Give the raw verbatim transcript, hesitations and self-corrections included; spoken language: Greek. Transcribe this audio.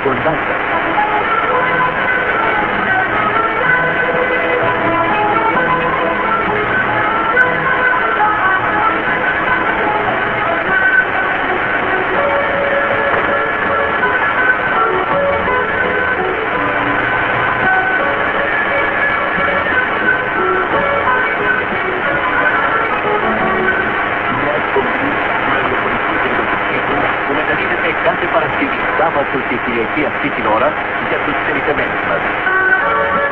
κοντά σας. Κάθε Παρασκευή, Σάββατο και Κυριακή αυτή την ώρα για τους ξενιτεμένους μας.